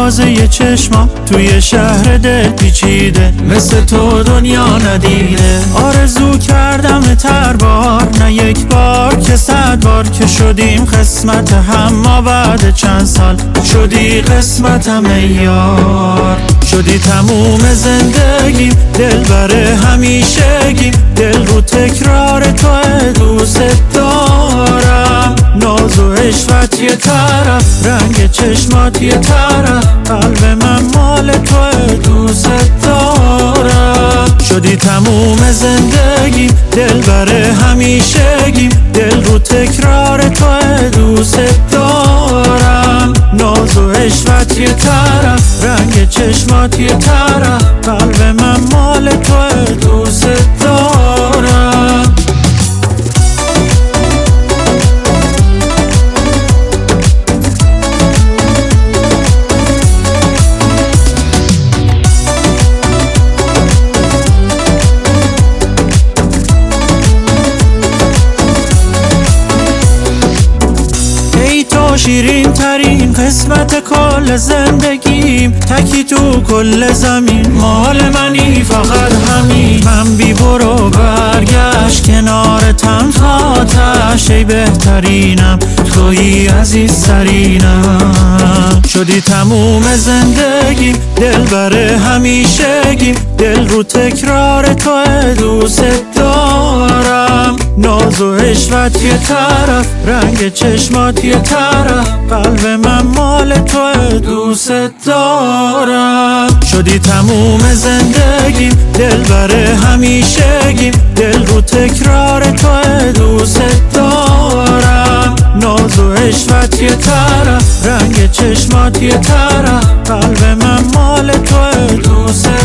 اندازه چشما توی شهر دل پیچیده، مثل تو دنیا ندیده. آرزو کردم تر بار، نه یک بار که 100 بار، که شدیم قسمت هم ما بعد چند سال. شدی قسمتم ای یار، شدی تموم زندگیم، دل بره همیشگیم، دل رو تکرار توه، دوست دارم. ناز و عشقت یه طرف، رنگ چشمات یه طرف، قلب من مال توه، دوست دارم. شدی تموم زندگیم، دل بره همیشگیم، دل رو تکرار توه، دوست دارم. ناز و عشقت یه طرف، رنگ چشمات یه طرف، قلب من مال توه، دوست دارم. شیرین ترین قسمت کل زندگیم، تکی تو کل زمین، مال منی فقط همین. من بی برو برگشت کنارتم تاتش، ای بهترینم تویی عزیزترینم. شدی تموم زندگیم، دل بره همیشگیم، دل رو تکرار توه، دوست دارم. ناز و عشقت یه طرف، رنگ چشمات یه طرف، قلب من مال توه، دوست دارم. شدی تموم زندگیم، دل بره همیشگیم، دل رو تکرار توه، دوست دارم. ناز و عشقت یه طرف، رنگ چشمات یه طرف، قلب من مال توه، دوست